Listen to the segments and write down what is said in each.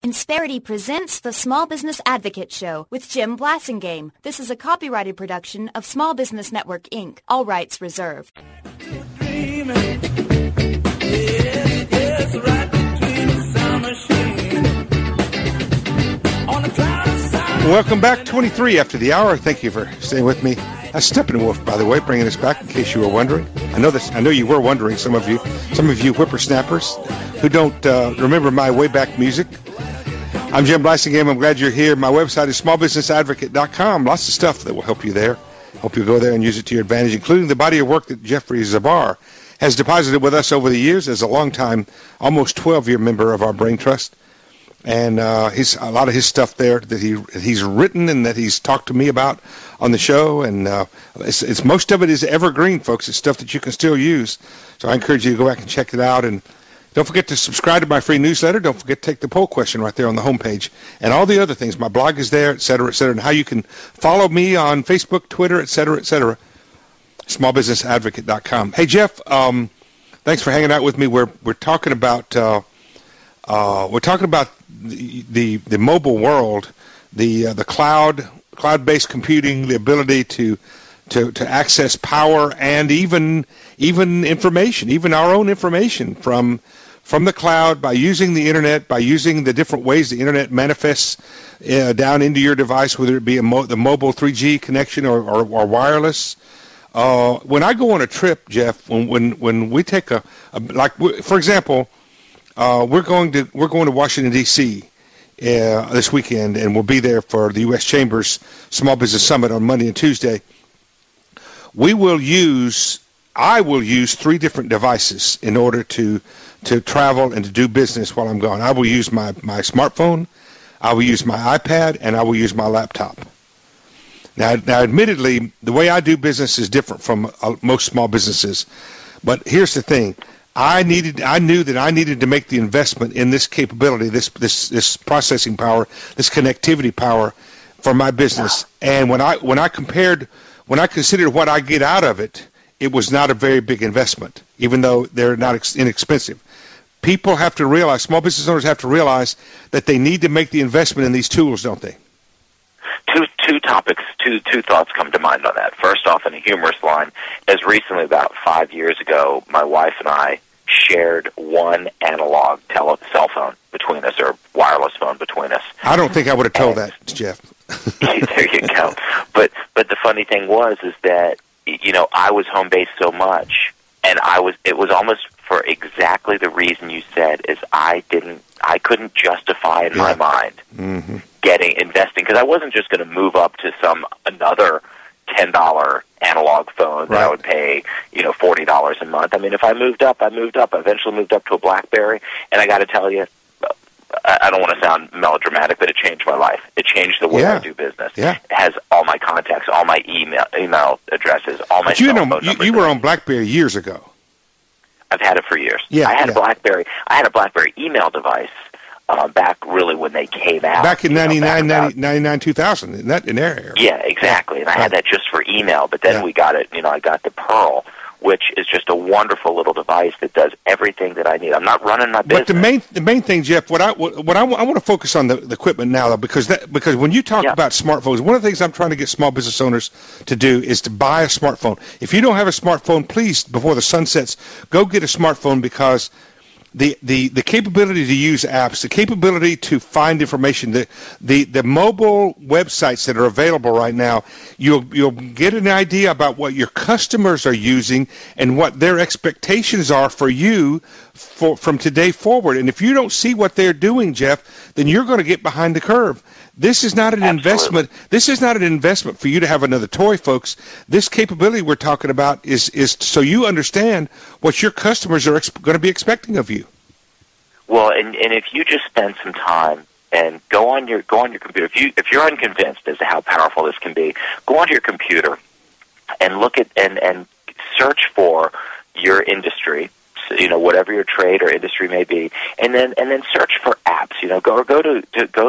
Insperity presents the Small Business Advocate Show with Jim Blasingame. This is a copyrighted production of Small Business Network, Inc. All rights reserved. Welcome back, 23 after the hour. Thank you for staying with me. Steppenwolf, by the way, bringing us back in case you were wondering. I know you were wondering, some of you whippersnappers who don't remember my way back music. I'm Jim Blasingame. I'm glad you're here. My website is smallbusinessadvocate.com. Lots of stuff that will help you there. Hope you'll go there and use it to your advantage, including the body of work that Jeffrey Zabar has deposited with us over the years as a long-time, almost 12-year member of our Brain Trust. And he's a lot of his stuff there that he's written and that he's talked to me about on the show. And it's most of it is evergreen, folks. It's stuff that you can still use. So I encourage you to go back and check it out. And don't forget to subscribe to my free newsletter. Don't forget to take the poll question right there on the homepage. And all the other things. My blog is there, et cetera, and how you can follow me on Facebook, Twitter, et cetera, smallbusinessadvocate.com. Hey, Jeff, thanks for hanging out with me. We're talking about the mobile world, the cloud-based computing, the ability to access power and even information, even our own information from the cloud by using the internet, by using the different ways the internet manifests down into your device, whether it be the mobile 3G connection or wireless. When I go on a trip, Jeff, when we take for example. We're going to Washington, D.C. This weekend, and we'll be there for the U.S. Chambers Small Business Summit on Monday and Tuesday. I will use 3 different devices in order to travel and to do business while I'm gone. I will use my smartphone, I will use my iPad, and I will use my laptop. Now, admittedly, the way I do business is different from most small businesses, but here's the thing. I knew that I needed to make the investment in this capability, this processing power, this connectivity power for my business. And when I considered what I get out of it, it was not a very big investment, even though they're not inexpensive. People have to realize, small business owners have to realize that they need to make the investment in these tools, don't they? Two thoughts come to mind on that. First off, in a humorous line, as recently about 5 years ago, my wife and I shared one analog cell phone between us, or wireless phone between us. I don't think I would have told that, Jeff. There you go. But the funny thing was that, I was home based so much, and it was almost for exactly the reason you said, is I couldn't justify in my mind investing, because I wasn't just going to move up to another $10 analog phone that I would pay, $40 a month. I mean, if I moved up. I eventually moved up to a BlackBerry, and I got to tell you, I don't want to sound melodramatic, but it changed my life. It changed the way I do business. Yeah. It has all my contacts, all my email addresses, all my cell phone numbers. You were on BlackBerry years ago. I've had it for years. Yeah, I had a BlackBerry email device back really when they came out. Back in 99, 2000, in their era. Yeah, exactly. And I had that just for email, but then we got it, I got the Pearl, which is just a wonderful little device that does everything that I need. I'm not running my business. But the main thing, Jeff, I want to focus on the equipment now, though, because when you talk about smartphones, one of the things I'm trying to get small business owners to do is to buy a smartphone. If you don't have a smartphone, please, before the sun sets, go get a smartphone, because the capability to use apps, the capability to find information, the mobile websites that are available right now, you'll get an idea about what your customers are using and what their expectations are for you from today forward. And if you don't see what they're doing, Jeff, then you're going to get behind the curve. This is not an investment. This is not an investment for you to have another toy, folks. This capability we're talking about is so you understand what your customers are going to be expecting of you. Well, and if you just spend some time and go on your computer, if you're unconvinced as to how powerful this can be, go onto your computer and look at and search for your industry, whatever your trade or industry may be, and then search for apps. Go to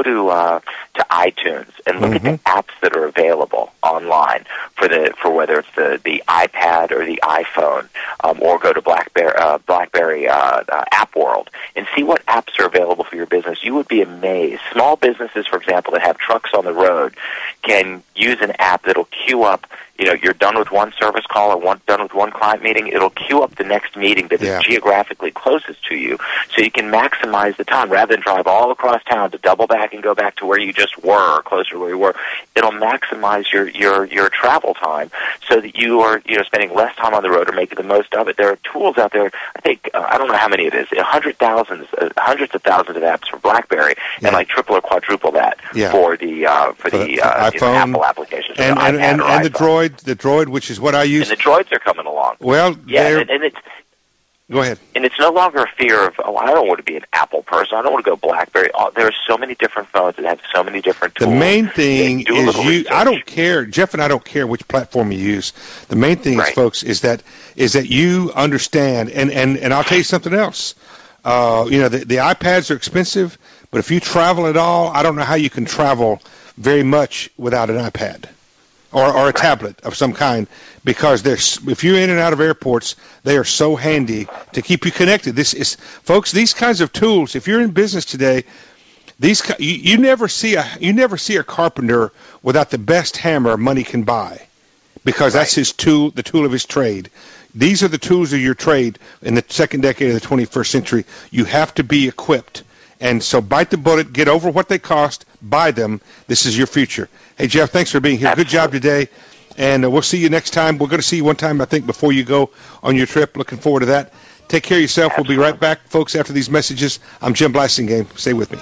iTunes and look at the apps that are available online for whether it's the iPad or the iPhone, or go to BlackBerry App World and see what apps are available for your business. You would be amazed. Small businesses, for example, that have trucks on the road can use an app that'll queue up. You're done with one service call or done with one client meeting, it'll queue up the next meeting that is geographically closest to you, so you can maximize the time rather than drive all across town to double back and go back to where you just were or closer to where you were. It'll maximize your travel time so that you are spending less time on the road or making the most of it. There are tools out there. I think I don't know how many it is. Hundreds of thousands of apps for BlackBerry, and like triple or quadruple that for the iPhone, Apple applications, and the Droid, which is what I use. And the Droids are coming along. Well, and it's. Go ahead. And it's no longer a fear of, I don't want to be an Apple person. I don't want to go BlackBerry. There are so many different phones that have so many different tools. The main thing is I don't care, Jeff and I don't care which platform you use. The main thing is, folks, is that you understand, and I'll tell you something else. The iPads are expensive, but if you travel at all, I don't know how you can travel very much without an iPad. Or a tablet of some kind, because if you're in and out of airports, they are so handy to keep you connected. Folks, these kinds of tools. If you're in business today, you never see a carpenter without the best hammer money can buy, because that's his tool, the tool of his trade. These are the tools of your trade in the second decade of the 21st century. You have to be equipped. And so bite the bullet, get over what they cost, buy them. This is your future. Hey, Jeff, thanks for being here. Absolutely. Good job today. And we'll see you next time. We're going to see you one time, I think, before you go on your trip. Looking forward to that. Take care of yourself. Absolutely. We'll be right back, folks, after these messages. I'm Jim Blasingame. Stay with me.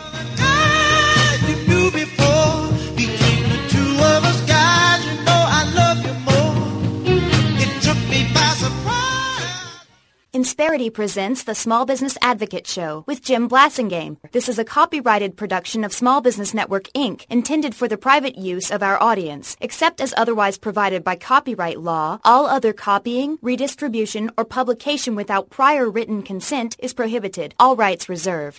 Insperity presents the Small Business Advocate Show with Jim Blasingame. This is a copyrighted production of Small Business Network, Inc., intended for the private use of our audience. Except as otherwise provided by copyright law, all other copying, redistribution, or publication without prior written consent is prohibited. All rights reserved.